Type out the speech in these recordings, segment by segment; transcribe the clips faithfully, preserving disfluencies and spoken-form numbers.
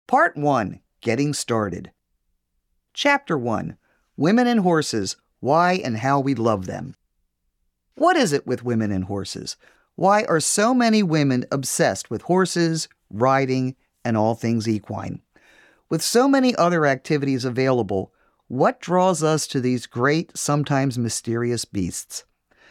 Part one, Getting Started. Chapter one, Women and Horses, Why and How We Love Them. What is it with women and horses? Why are so many women obsessed with horses, riding, and all things equine? With so many other activities available, what draws us to these great, sometimes mysterious beasts?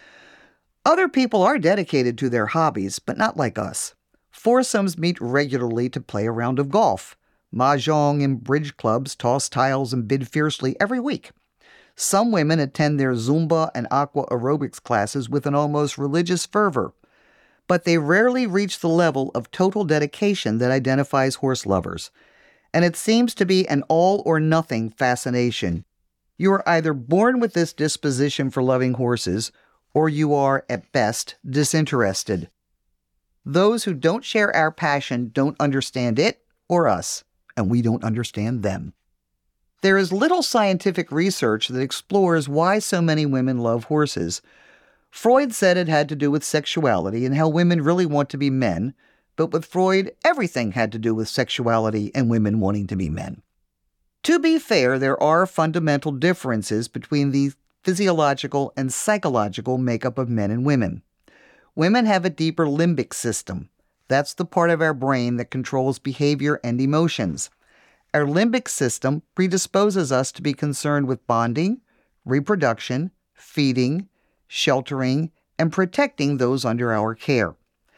Other people are dedicated to their hobbies, but not like us. Foursomes meet regularly to play a round of golf. Mahjong and bridge clubs toss tiles and bid fiercely every week. Some women attend their Zumba and aqua aerobics classes with an almost religious fervor, but they rarely reach the level of total dedication that identifies horse lovers. And it seems to be an all-or-nothing fascination. You are either born with this disposition for loving horses, or you are, at best, disinterested. Those who don't share our passion don't understand it or us, and we don't understand them. There is little scientific research that explores why so many women love horses. Freud said it had to do with sexuality and how women really want to be men, but with Freud, everything had to do with sexuality and women wanting to be men. To be fair, there are fundamental differences between the physiological and psychological makeup of men and women. Women have a deeper limbic system. That's the part of our brain that controls behavior and emotions. Our limbic system predisposes us to be concerned with bonding, reproduction, feeding, sheltering, and protecting those under our care.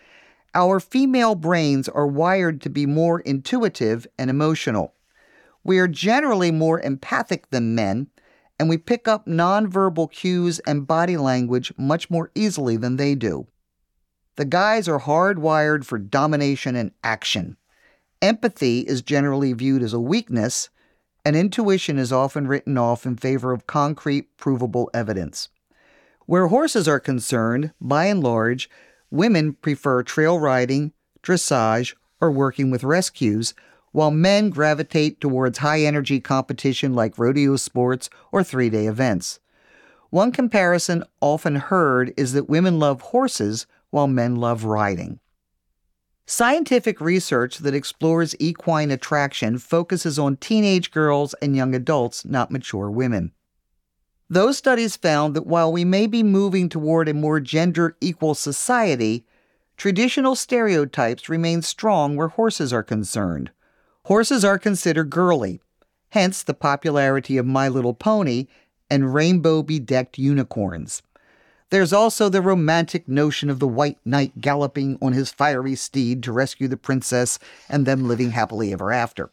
Our female brains are wired to be more intuitive and emotional. We are generally more empathic than men, and we pick up nonverbal cues and body language much more easily than they do. The guys are hardwired for domination and action. Empathy is generally viewed as a weakness, and intuition is often written off in favor of concrete, provable evidence. Where horses are concerned, by and large, women prefer trail riding, dressage, or working with rescues, while men gravitate towards high-energy competition like rodeo sports or three-day events. One comparison often heard is that women love horses while men love riding. Scientific research that explores equine attraction focuses on teenage girls and young adults, not mature women. Those studies found that while we may be moving toward a more gender-equal society, traditional stereotypes remain strong where horses are concerned. Horses are considered girly, hence the popularity of My Little Pony and rainbow-bedecked unicorns. There's also the romantic notion of the white knight galloping on his fiery steed to rescue the princess and them living happily ever after.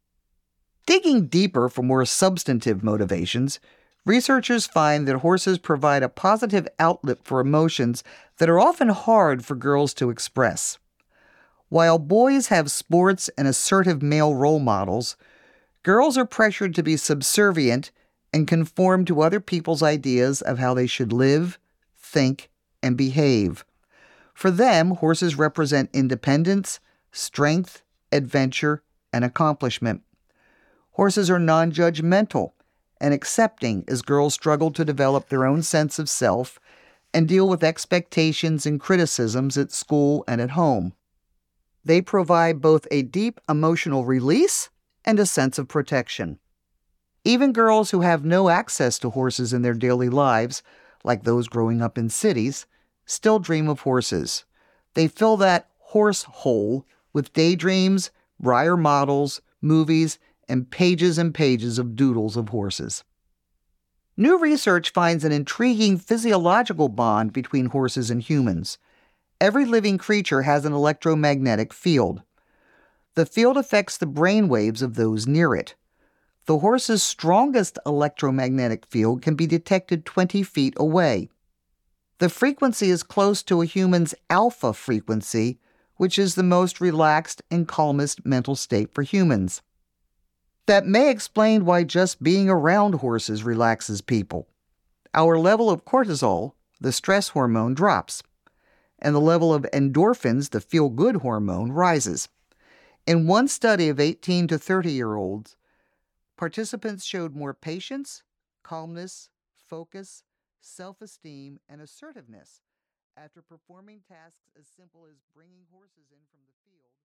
Digging deeper for more substantive motivations, researchers find that horses provide a positive outlet for emotions that are often hard for girls to express. While boys have sports and assertive male role models, girls are pressured to be subservient and conform to other people's ideas of how they should live, think, and behave. For them, horses represent independence, strength, adventure, and accomplishment. Horses are non-judgmental and accepting as girls struggle to develop their own sense of self and deal with expectations and criticisms at school and at home. They provide both a deep emotional release and a sense of protection. Even girls who have no access to horses in their daily lives, like those growing up in cities, still dream of horses. They fill that horse hole with daydreams, Breyer models, movies, and pages and pages of doodles of horses. New research finds an intriguing physiological bond between horses and humans. Every living creature has an electromagnetic field. The field affects the brain waves of those near it. The horse's strongest electromagnetic field can be detected twenty feet away. The frequency is close to a human's alpha frequency, which is the most relaxed and calmest mental state for humans. That may explain why just being around horses relaxes people. Our level of cortisol, the stress hormone, drops, and the level of endorphins, the feel-good hormone, rises. In one study of eighteen to thirty-year-olds, participants showed more patience, calmness, focus, self-esteem, and assertiveness after performing tasks as simple as bringing horses in from the field.